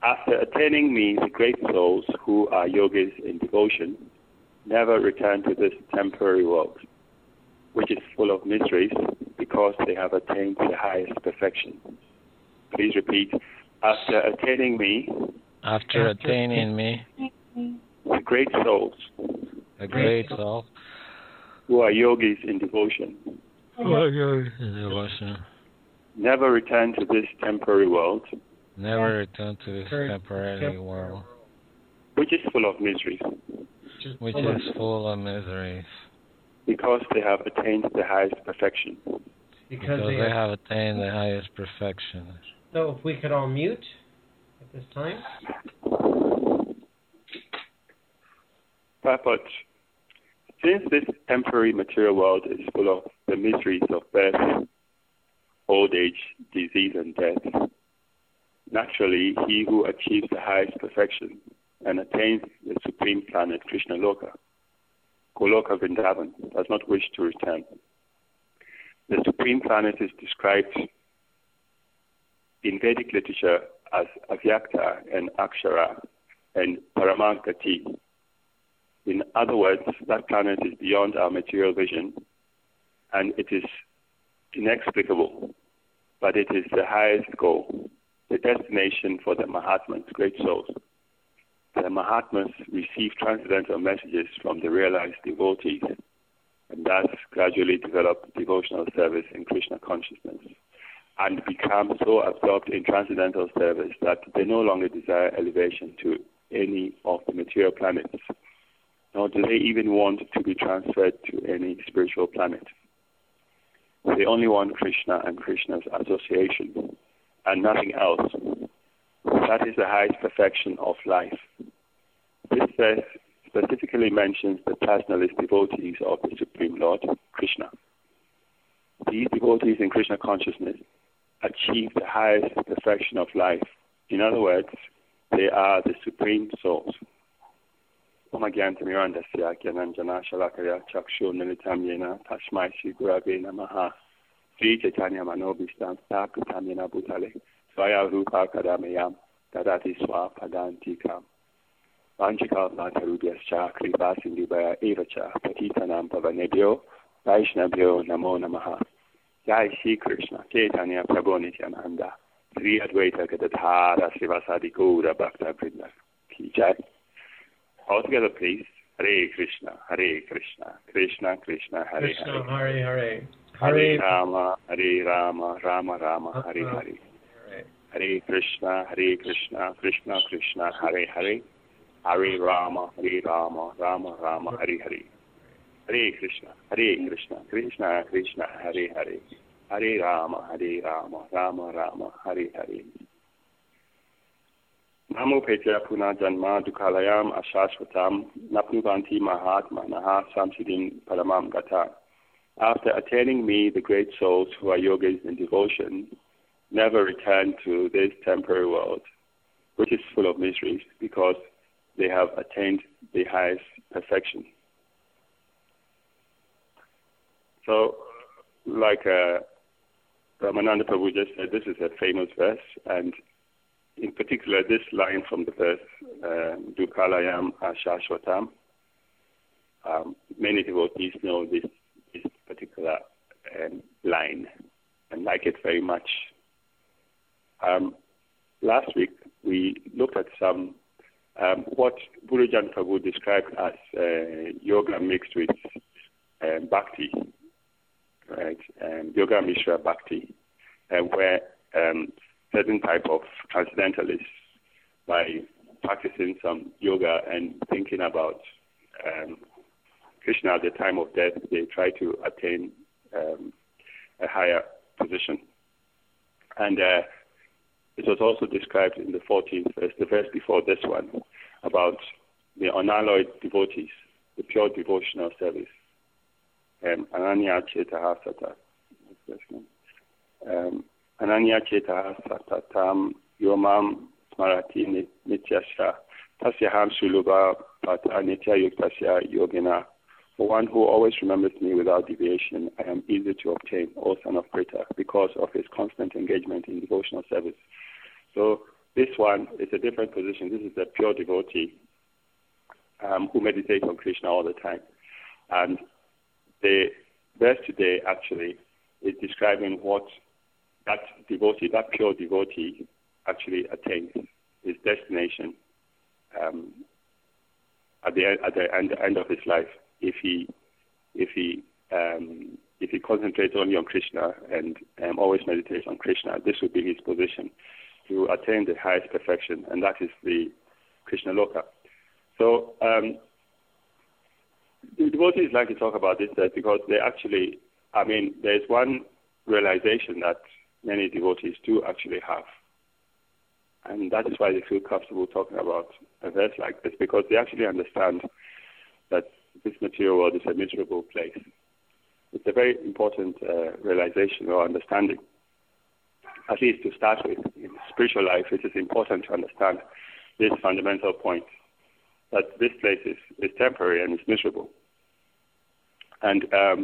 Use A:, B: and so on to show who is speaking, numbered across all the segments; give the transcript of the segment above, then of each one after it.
A: After attaining me, the great souls who are yogis in devotion never return to this temporary world, which is full of miseries because they have attained the highest perfection. Please repeat. After attaining me, the great souls, who are yogis in devotion, never return to this temporary world, which is full of miseries, because they have attained the highest perfection.
B: So if we could all mute at this time.
A: But since this temporary material world is full of the miseries of birth, old age, disease, and death, naturally, he who achieves the highest perfection and attains the supreme planet, Krishna Loka, Goloka Vrindavan, does not wish to return. The supreme planet is described in Vedic literature as Avyakta and Akshara and Paramagati. In other words, that planet is beyond our material vision, and it is inexplicable, but it is the highest goal, the destination for the Mahatmas, great souls. The Mahatmas receive transcendental messages from the realized devotees, and thus gradually develop devotional service in Krishna consciousness, and become so absorbed in transcendental service that they no longer desire elevation to any of the material planets, nor do they even want to be transferred to any spiritual planet. They only want Krishna and Krishna's association, and nothing else. That is the highest perfection of life. This verse specifically mentions the personalist devotees of the Supreme Lord, Krishna. These devotees in Krishna consciousness achieve the highest perfection of life. In other words, they are the supreme souls. Sri Chaitanya Manobhistam Stapitamena Bhutale Swaya Rupa Kadameyam Tadati Swa Padantikam Vanchika Matarubhyascha Kripa Sindhubhaya Evacha Patitanam Pavanebhyo Vaishnavyo Namo Namaha. Jai Shri Krishna Chaitanya Prabhu Nityananda Sri Advaita Gadadhara Srivasadi Gaura Bhakta Vrinda Ki Jai. All together please. Hare Krishna, Krishna Krishna, Hare Hare. Hare Rama, Rama Rama, Hare Hare. Hare Krishna, Krishna Krishna, Hare Hare. Hare Rama, Rama Rama, Hare Hare. Hare Krishna, Krishna Krishna, Hare Hare. Hare Rama, Rama Rama, Hare Hare. Namo Petya Puna Janma Dukalayam Ashashvatam Napnuvanti Mahatma Naha Samsidin Paramam Gata. After attaining me, the great souls who are yogis in devotion never return to this temporary world, which is full of miseries, because they have attained the highest perfection. So, like Ramananda Prabhu just said, this is a famous verse, and in particular, this line from the verse, Dukalayam Ashashvatam, many devotees know this particular line and like it very much. Last week, we looked at some, what Buddhajan Prabhu described as yoga mixed with bhakti, right? Yoga Mishra Bhakti, where certain type of transcendentalists, by practicing some yoga and thinking about Krishna at the time of death, they try to attain a higher position. And it was also described in the 14th verse, the verse before this one, about the unalloyed devotees, the pure devotional service. Ananya Chetaha Sata. Ananya Chetaha Satatam Yomam Smarati Nityasya Tasyaham Suluba Pata Nitya Yuktasya Yogina. For one who always remembers me without deviation, I am easy to obtain, O son of Prita, because of his constant engagement in devotional service. So This one is a different position. This is a pure devotee who meditates on Krishna all the time. And the verse today actually is describing what that devotee, that pure devotee, actually attains, his destination at the end of his life. If he concentrates only on Krishna and always meditates on Krishna, this would be his position to attain the highest perfection, and that is the Krishna Loka. So the devotees like to talk about this because they actually, there's one realization that many devotees do actually have, and that is why they feel comfortable talking about a verse like this, because they actually understand that this material world is a miserable place. It's a very important realization or understanding. At least to start with, in spiritual life, it is important to understand this fundamental point, that this place is temporary and it's miserable. And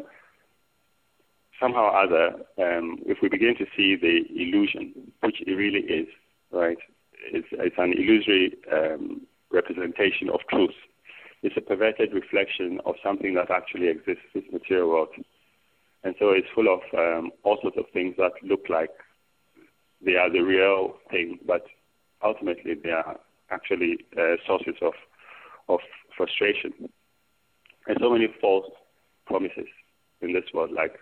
A: somehow or other, if we begin to see the illusion, which it really is, right? It's an illusory representation of truth. It's a perverted reflection of something that actually exists, this material world. And so it's full of all sorts of things that look like they are the real thing, but ultimately they are actually sources of frustration. And so many false promises in this world, like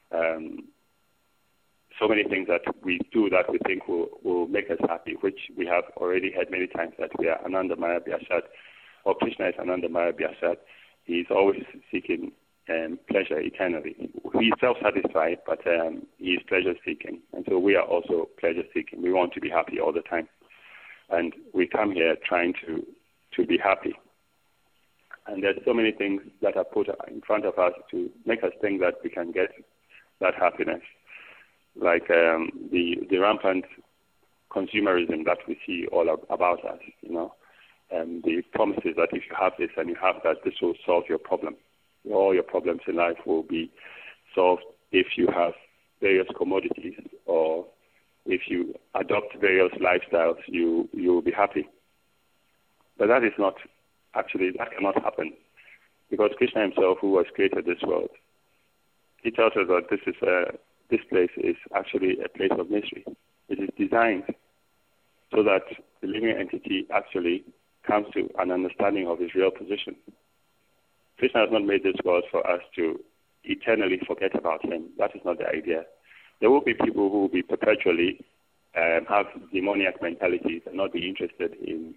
A: so many things that we do that we think will make us happy, which we have already heard many times, that we are Ananda Maya Vyasat, or Krishna is Ananda Maya Vyasat. He is always seeking pleasure eternally. He is self-satisfied, but he is pleasure-seeking. And so we are also pleasure-seeking. We want to be happy all the time. And we come here trying to be happy. And there's so many things that are put in front of us to make us think that we can get that happiness. Like the rampant consumerism that we see all about us, the promises that if you have this and you have that, this will solve your problem. All your problems in life will be solved if you have various commodities, or if you adopt various lifestyles, you will be happy. But that is not, actually, that cannot happen, because Krishna himself, who has created this world, he tells us that this place is actually a place of misery. It is designed so that the living entity actually comes to an understanding of his real position. Krishna has not made this world for us to eternally forget about him. That is not the idea. There will be people who will be perpetually have demoniac mentalities and not be interested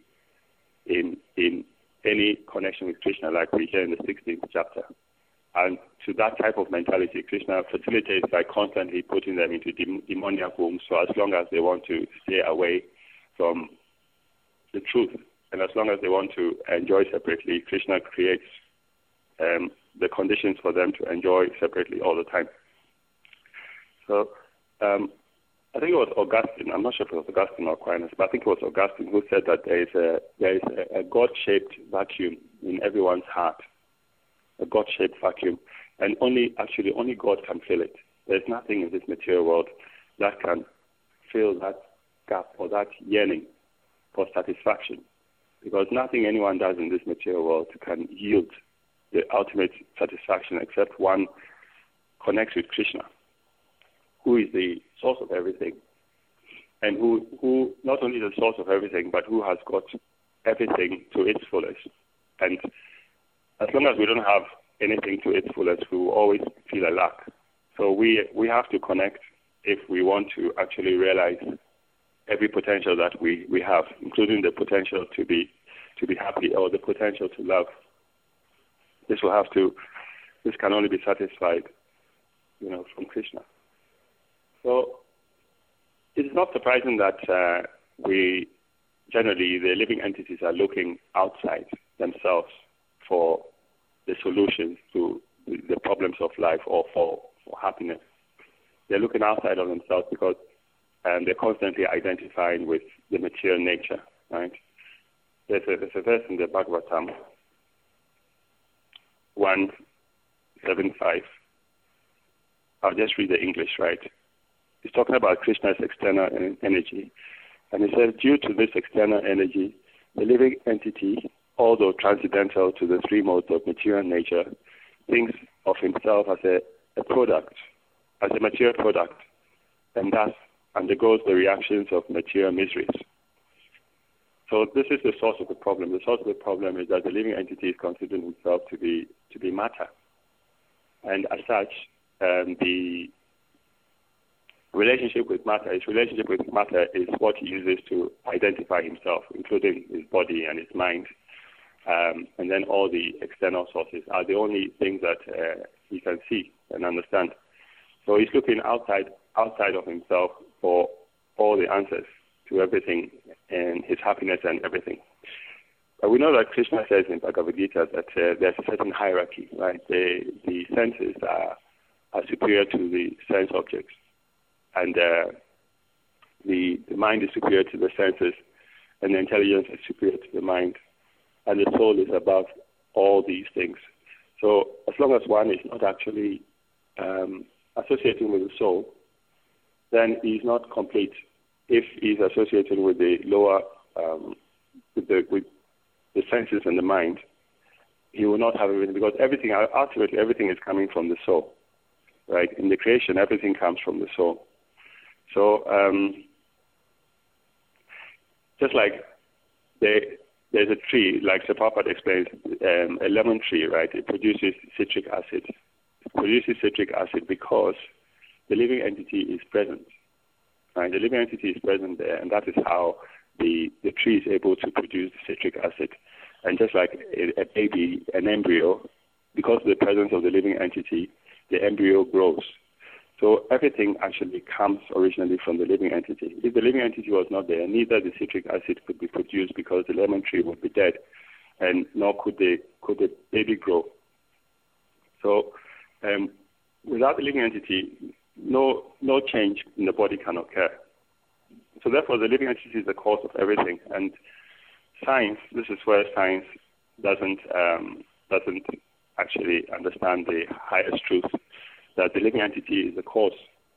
A: in any connection with Krishna, like we hear in the 16th chapter. And to that type of mentality, Krishna facilitates by constantly putting them into demoniac wombs. So as long as they want to stay away from the truth, and as long as they want to enjoy separately, Krishna creates the conditions for them to enjoy separately all the time. So I think it was Augustine, I'm not sure if it was Augustine or Aquinas, but I think it was Augustine who said that there is a God-shaped vacuum in everyone's heart, a God-shaped vacuum, and only God can fill it. There's nothing in this material world that can fill that gap or that yearning for satisfaction, because nothing anyone does in this material world can yield the ultimate satisfaction except one connects with Krishna, who is the source of everything, and who not only the source of everything, but who has got everything to its fullest. And as long as we don't have anything to its fullest, we will always feel a lack. So we have to connect if we want to actually realize every potential that we have, including the potential to be happy or the potential to love. This can only be satisfied, from Krishna. So it's not surprising that we generally, the living entities are looking outside themselves for the solutions to the problems of life or for happiness. They're looking outside of themselves because they're constantly identifying with the material nature, right? There's a verse in the Bhagavatam, 1:7-5. I'll just read the English, right? It's talking about Krishna's external energy. And he says, due to this external energy, the living entity, although transcendental to the three modes of material nature, thinks of himself as a product, as a material product, and thus undergoes the reactions of material miseries. So this is the source of the problem. The source of the problem is that the living entity is considering himself to be matter. And as such, the relationship with matter, his relationship with matter is what he uses to identify himself, including his body and his mind. And then all the external sources are the only things that he can see and understand. So he's looking outside of himself for all the answers to everything and his happiness and everything. But we know that Krishna says in Bhagavad Gita that there's a certain hierarchy, right? The senses are superior to the sense objects, and the mind is superior to the senses, and the intelligence is superior to the mind, and the soul is above all these things. So as long as one is not actually associating with the soul, then he is not complete. If he is associating with the lower, with the senses and the mind, he will not have everything, because ultimately everything is coming from the soul, right? In the creation, everything comes from the soul. So just like there's a tree, like Sir Prabhupada explains, a lemon tree, right? It produces citric acid. It produces citric acid because the living entity is present. Right? The living entity is present there, and that is how the tree is able to produce the citric acid. And just like a baby, an embryo, because of the presence of the living entity, the embryo grows. So everything actually comes originally from the living entity. If the living entity was not there, neither the citric acid could be produced because the lemon tree would be dead, and nor could the baby grow. So without the living entity, no change in the body can occur. So therefore, the living entity is the cause of everything. And science, this is where science doesn't actually understand the highest truth, that the living entity is the cause,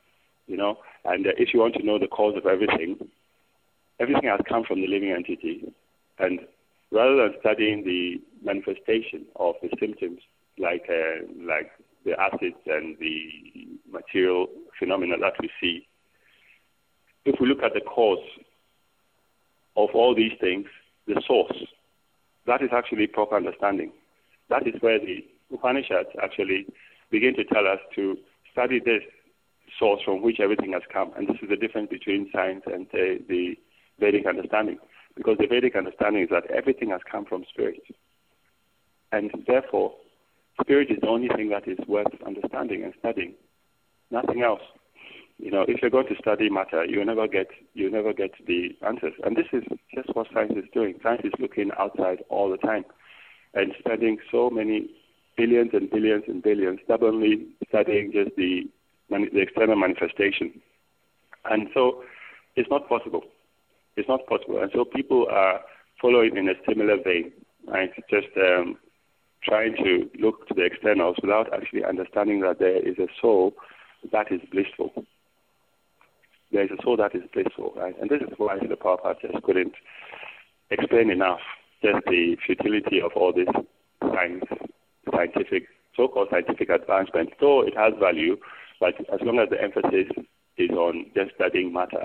A: And if you want to know the cause of everything has come from the living entity. And rather than studying the manifestation of the symptoms, like the acids and the material phenomena that we see, if we look at the cause of all these things, the source, that is actually proper understanding. That is where the Upanishads actually begin to tell us to study this source from which everything has come. And this is the difference between science and the Vedic understanding. Because the Vedic understanding is that everything has come from spirit. And therefore, spirit is the only thing that is worth understanding and studying. Nothing else. If you're going to study matter, you'll never get the answers. And this is just what science is doing. Science is looking outside all the time and studying so many billions and billions and billions, stubbornly studying just the external manifestation. And so it's not possible. It's not possible. And so people are following in a similar vein, right? Just trying to look to the externals without actually understanding that there is a soul that is blissful. There is a soul that is blissful, right? And this is why the Prabhupada just couldn't explain enough just the futility of all this so-called scientific advancement. So it has value, but as long as the emphasis is on just studying matter,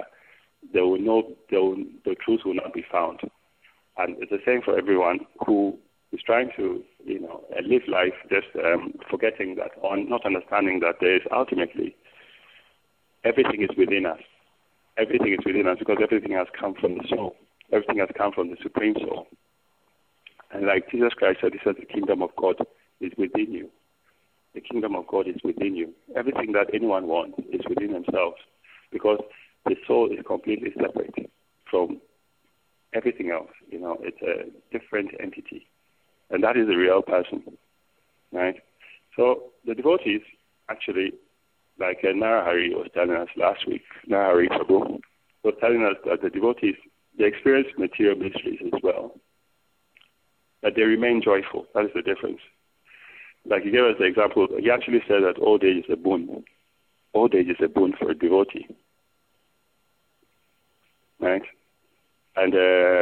A: the truth will not be found. And it's the same for everyone who is trying to, live life just forgetting that, or not understanding that there is ultimately everything is within us. Everything is within us because everything has come from the soul. Everything has come from the Supreme Soul. And like Jesus Christ said, he said, the kingdom of God is within you. The kingdom of God is within you. Everything that anyone wants is within themselves because the soul is completely separate from everything else. It's a different entity. And that is the real person, right? So the devotees actually, like Narahari was telling us last week, Narahari Prabhu was telling us that the devotees, they experience material mysteries as well, but they remain joyful. That is the difference. Like he gave us the example, he actually said that old age is a boon. Old age is a boon for a devotee, right? And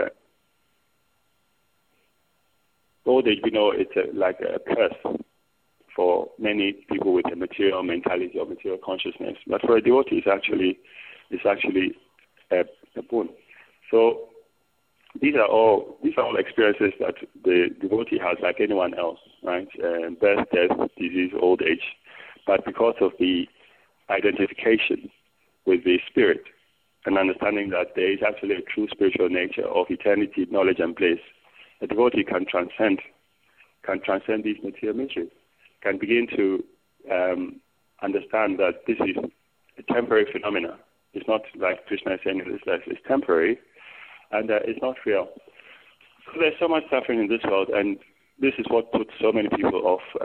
A: old age, we know it's like a curse for many people with a material mentality or material consciousness. But for a devotee, it's actually a boon. So these are all experiences that the devotee has like anyone else, right? Birth, death, disease, old age. But because of the identification with the spirit and understanding that there is actually a true spiritual nature of eternity, knowledge, and bliss, a devotee can transcend these material mysteries, can begin to understand that this is a temporary phenomena. It's not like Krishna is saying in this life, it's temporary, and it's not real. So there's so much suffering in this world, and this is what puts so many people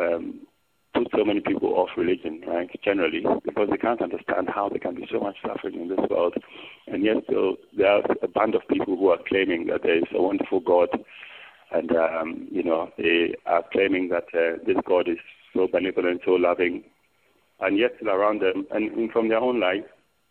A: off religion, right, generally, because they can't understand how there can be so much suffering in this world, and yet still there are a band of people who are claiming that there is a wonderful God, and they are claiming that this God is so benevolent, so loving, and yet still around them, and from their own life,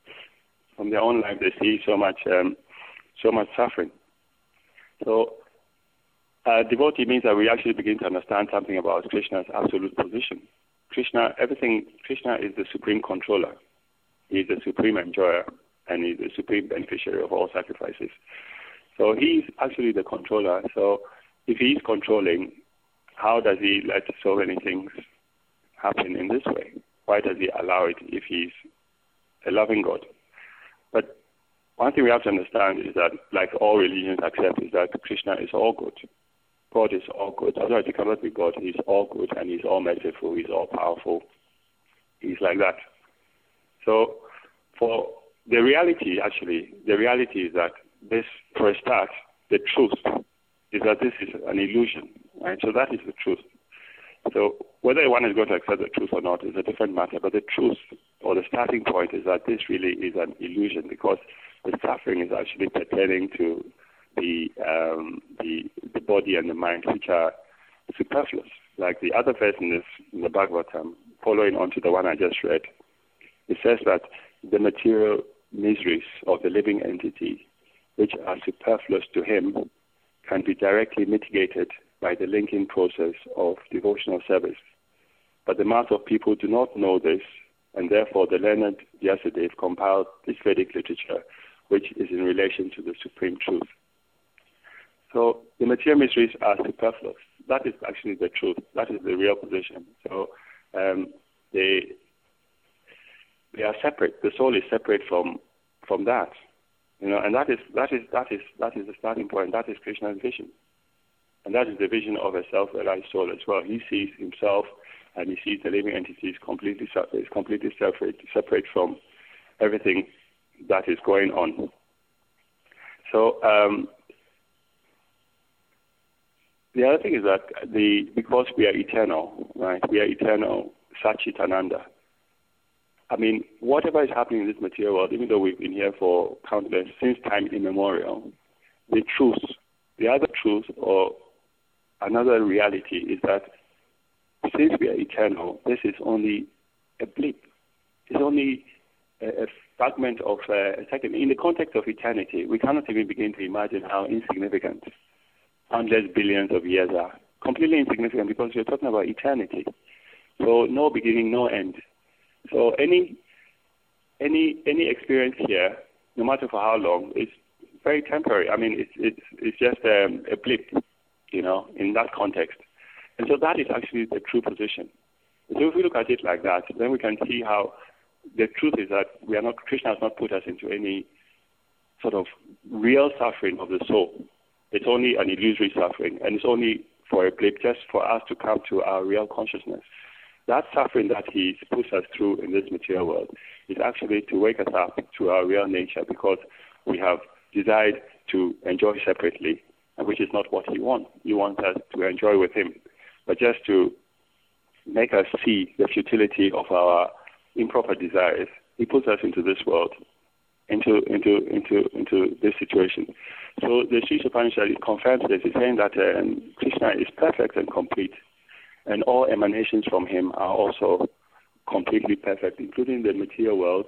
A: they see so much suffering. So devotee means that we actually begin to understand something about Krishna's absolute position. Krishna is the supreme controller. He is the supreme enjoyer, and he is the supreme beneficiary of all sacrifices. So he is actually the controller. So if he is controlling, how does he let so many things happen in this way? Why does he allow it if he's a loving God? But one thing we have to understand is that, like all religions accept, is that Krishna is all good. God is all good. Otherwise, he cannot be God. He's all good, and he's all merciful. He's all powerful. He's like that. So, for the reality is that this, for a start, the truth is that this is an illusion, right? So that is the truth. So whether one is going to accept the truth or not is a different matter, but the truth, or the starting point, is that this really is an illusion, because the suffering is actually pertaining to the body and the mind, which are superfluous. Like the other verse in the Bhagavatam, following on to the one I just read, it says that the material miseries of the living entity, which are superfluous to him, can be directly mitigated by the linking process of devotional service. But the mass of people do not know this, and therefore the learned Vyasadeva compiled this Vedic literature, which is in relation to the supreme truth. So the material mysteries are superfluous. That is actually the truth. That is the real position. So they are separate. The soul is separate from that, and that is the starting point. That is Krishna's vision, and that is the vision of a self-realized soul as well. He sees himself, and he sees the living entities completely separate from everything that is going on. So the other thing is that because we are eternal, right? We are eternal, Satchitananda. I mean, whatever is happening in this material world, even though we've been here for since time immemorial, the other truth, or another reality, is that since we are eternal, this is only a blip. It's only a fragment of a second. In the context of eternity, we cannot even begin to imagine how insignificant countless billions of years are. Completely insignificant, because we're talking about eternity. So no beginning, no end. So any experience here, no matter for how long, is very temporary. I mean, it's just a blip, in that context. And so that is actually the true position. So if we look at it like that, then we can see how the truth is that Krishna has not put us into any sort of real suffering of the soul. It's only an illusory suffering, and it's only for a blip, just for us to come to our real consciousness. That suffering that he puts us through in this material world is actually to wake us up to our real nature, because we have desired to enjoy separately, which is not what he wants. He wants us to enjoy with him, but just to make us see the futility of our improper desires. He puts us into this world, into this situation. So the Sri Upanishad confirms this. It's saying that Krishna is perfect and complete, and all emanations from him are also completely perfect, including the material world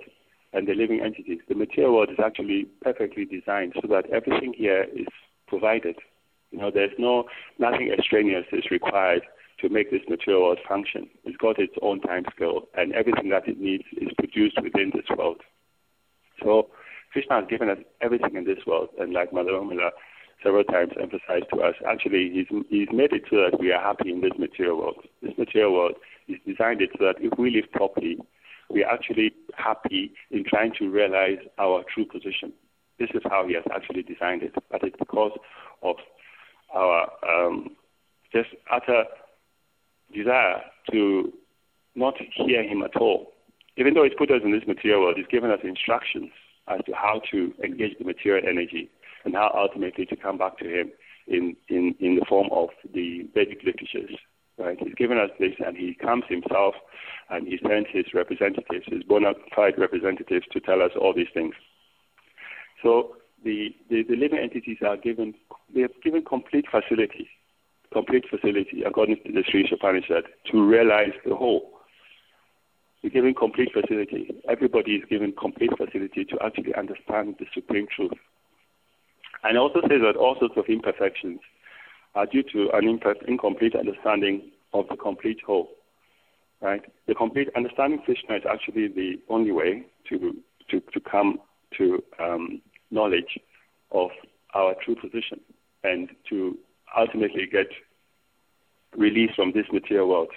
A: and the living entities, the material world is actually perfectly designed so that everything here is provided. There's nothing extraneous is required to make this material world function. It's got its own time scale, and everything that it needs is produced within this world. So Krishna has given us everything in this world, and like Mother Urmila several times emphasized to us, actually he's made it so that we are happy in this material world. This material world is designed it so that if we live properly, we are actually happy in trying to realize our true position. This is how he has actually designed it, but it's because of our just utter desire to not hear him at all. Even though he's put us in this material world, he's given us instructions as to how to engage the material energy and how ultimately to come back to him in the form of the Vedic literatures. Right? He's given us this, and he comes himself, and he sends his representatives, his bona fide representatives, to tell us all these things. So the living entities are given complete facility, according to the Sri Upanishad, to realize the whole. They're given complete facility. Everybody is given complete facility to actually understand the supreme truth. And it also says that all sorts of imperfections are due to an incomplete understanding of the complete whole. Right? The complete understanding Krishna is actually the only way to come to knowledge of our true position and to ultimately get release from this material world.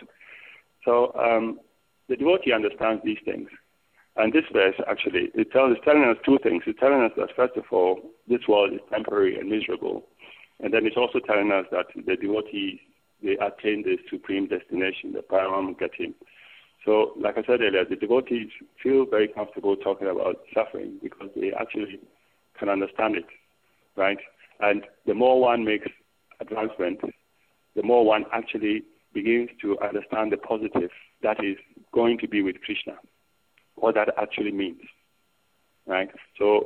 A: So the devotee understands these things. And this verse actually, it's telling us two things. It's telling us that, first of all, this world is temporary and miserable. And then it's also telling us that the devotees, they attain the supreme destination, the Param Gatim. So, like I said earlier, the devotees feel very comfortable talking about suffering because they actually can understand it, right? And the more one makes advancement, the more one actually begins to understand the positive that is going to be with Krishna, what that actually means, right? So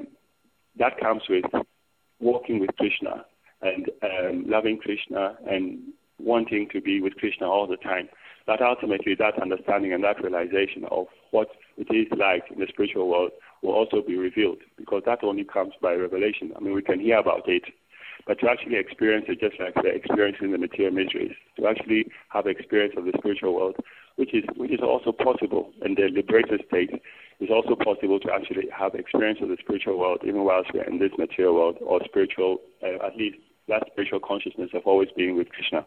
A: that comes with walking with Krishna and loving Krishna and wanting to be with Krishna all the time. That ultimately, that understanding and that realization of what it is like in the spiritual world will also be revealed, because that only comes by revelation. I mean, we can hear about it, but to actually experience it, just like we're experiencing the material miseries, to actually have experience of the spiritual world, which is also possible in the liberated state, is also possible to actually have experience of the spiritual world even whilst we're in this material world, or spiritual, at least that spiritual consciousness of always being with Krishna.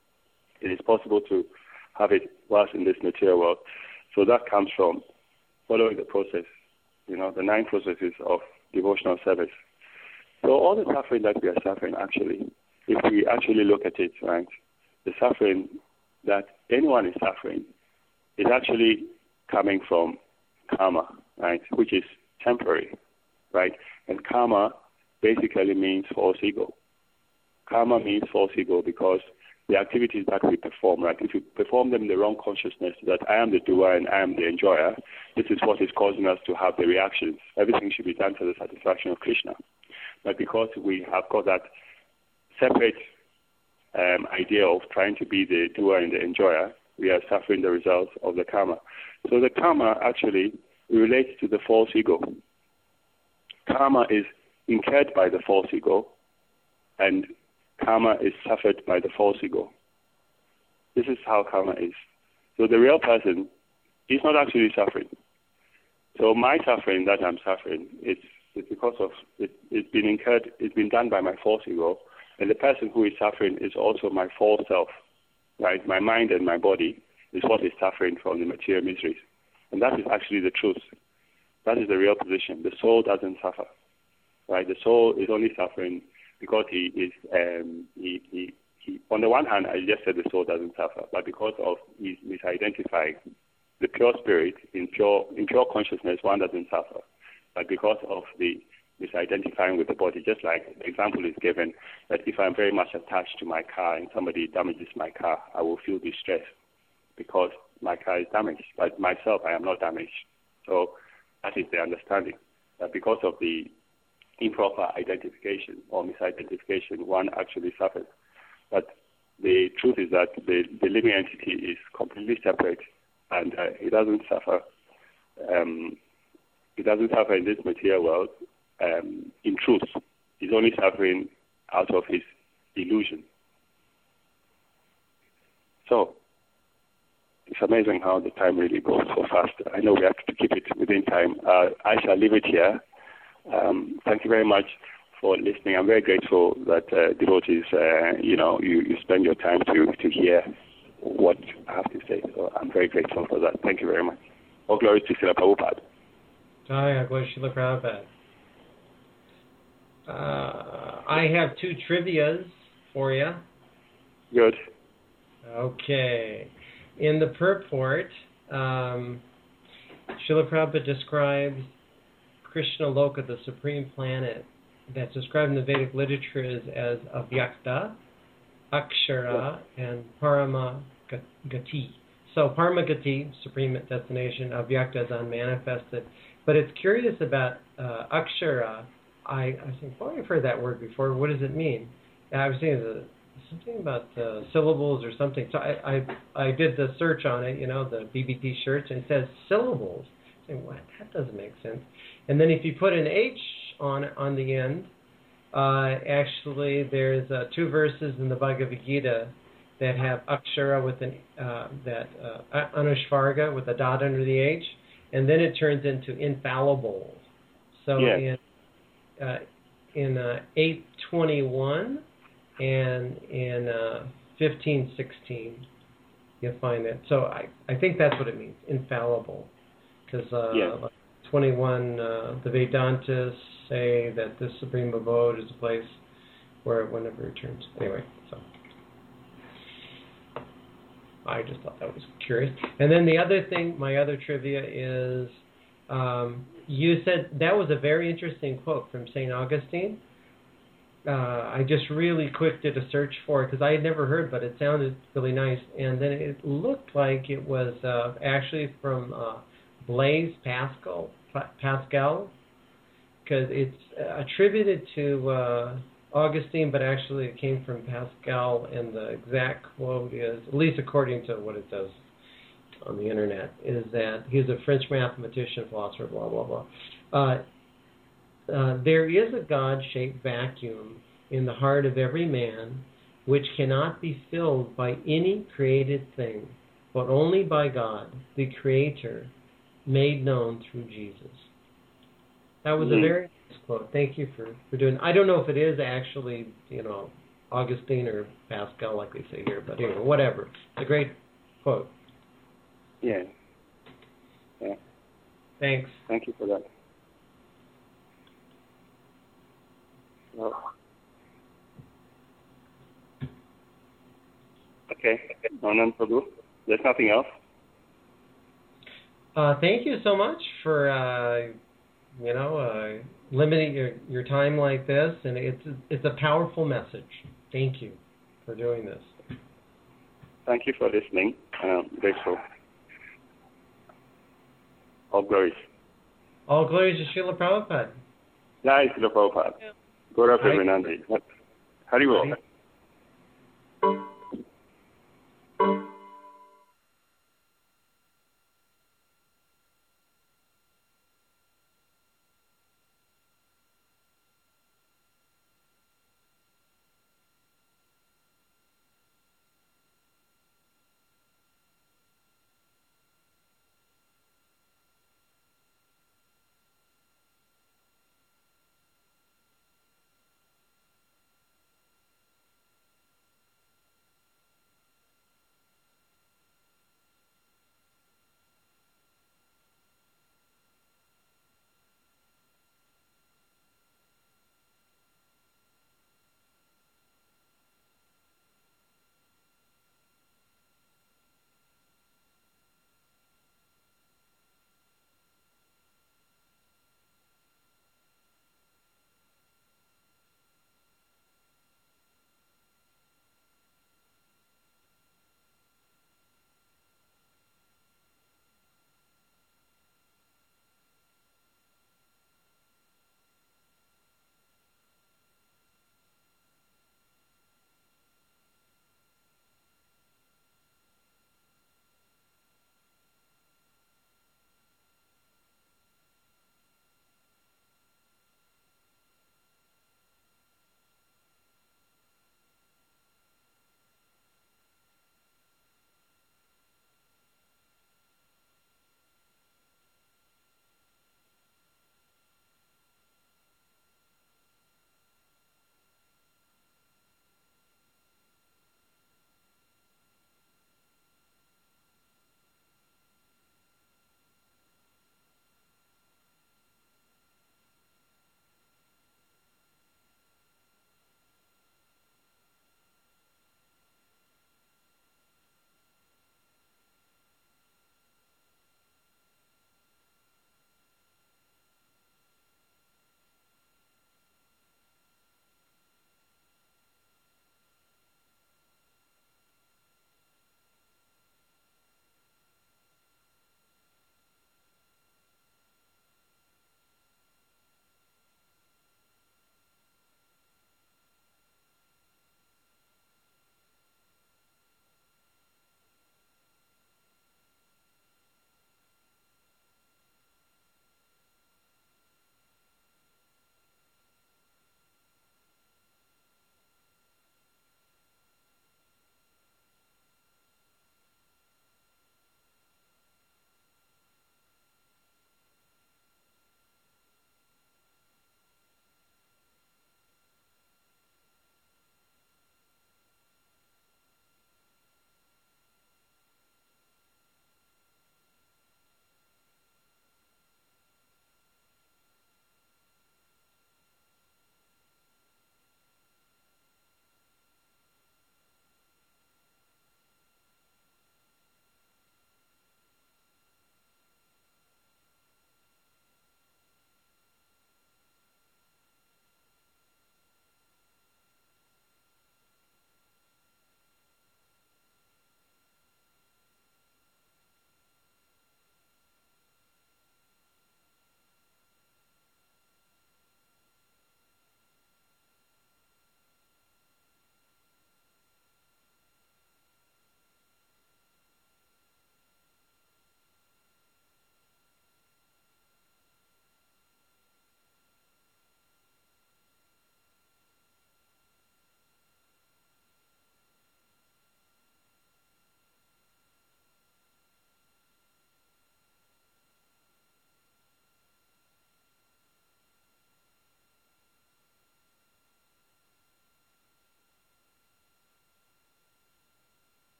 A: It is possible to have it whilst in this material world. So that comes from following the process, the 9 processes of devotional service. So all the suffering that we are suffering, actually, if we actually look at it, right, the suffering that anyone is suffering is actually coming from karma, right, which is temporary, right? And karma basically means false ego. Karma means false ego because the activities that we perform, right, if we perform them in the wrong consciousness that I am the doer and I am the enjoyer, this is what is causing us to have the reactions. Everything should be done for the satisfaction of Krishna. But because we have got that separate idea of trying to be the doer and the enjoyer, we are suffering the results of the karma. So the karma actually relates to the false ego. Karma is incurred by the false ego, and karma is suffered by the false ego. This is how karma is. So the real person is not actually suffering. So my suffering that I'm suffering, it's because of it's been incurred, it's been done by my false ego, and the person who is suffering is also my false self, right? My mind and my body is what is suffering from the material miseries, and that is actually the truth. That is the real position. The soul doesn't suffer, right? The soul is only suffering because he is on the one hand, I just said the soul doesn't suffer, but because of his misidentifying the pure spirit in pure consciousness, one doesn't suffer. But because of the misidentifying with the body, just like the example is given, that if I'm very much attached to my car and somebody damages my car, I will feel distress because my car is damaged. But myself, I am not damaged. So that is the understanding. That because of the improper identification or misidentification, one actually suffers. But the truth is that the living entity is completely separate, and it doesn't suffer He doesn't suffer in this material world in truth. He's only suffering out of his illusion. So, it's amazing how the time really goes so fast. I know we have to keep it within time. I shall leave it here. Thank you very much for listening. I'm very grateful that devotees, you spend your time to hear what I have to say. So I'm very grateful for that. Thank you very much. All glory to Srila Prabhupada.
B: Jai Gaudiya Srila Prabhupada. I have 2 trivias for you.
A: Good.
B: Okay. In the purport, Srila Prabhupada describes Krishna Loka, the supreme planet, that's described in the Vedic literature as Avyakta, Akshara, and Paramagati. So Paramagati, supreme destination, Avyakta is unmanifested. But it's curious about Akshara. I think, boy, I've heard that word before. What does it mean? I was thinking something about syllables or something. So I did the search on it, the BBT search, and it says syllables. I think, what? That doesn't make sense. And then if you put an H on the end, actually there's 2 verses in the Bhagavad Gita that have Akshara with Anushvarga with a dot under the H, and then it turns into infallible. So in 821 and in 1516, you'll find it. So I think that's what it means, infallible. Because 21, the Vedantas say that this supreme abode is a place where it never returns. Anyway, so I just thought that was curious. And then the other thing, my other trivia is, you said that was a very interesting quote from St. Augustine. I just really quick did a search for it because I had never heard, but it sounded really nice. And then it looked like it was actually from Blaise Pascal, because it's attributed to Augustine, but actually it came from Pascal, and the exact quote is, at least according to what it does on the internet, is that he's a French mathematician, philosopher, blah, blah, blah. There is a God-shaped vacuum in the heart of every man which cannot be filled by any created thing, but only by God, the Creator, made known through Jesus. That was a very nice quote. Thank you for doing. I don't know if it is actually, Augustine or Pascal, like they say here, but anyway, whatever. It's a great quote.
A: Yeah.
B: Thanks.
A: Thank you for that. Well, okay. Anand Prabhu, there's nothing else?
B: Thank you so much for limiting your time like this, and it's a powerful message. Thank you for doing this.
A: Thank you for listening. Grateful. All glories.
B: All glories to Srila Prabhupada.
A: Jai Srila Prabhupada. Gaura Premanandi. Hari Bol.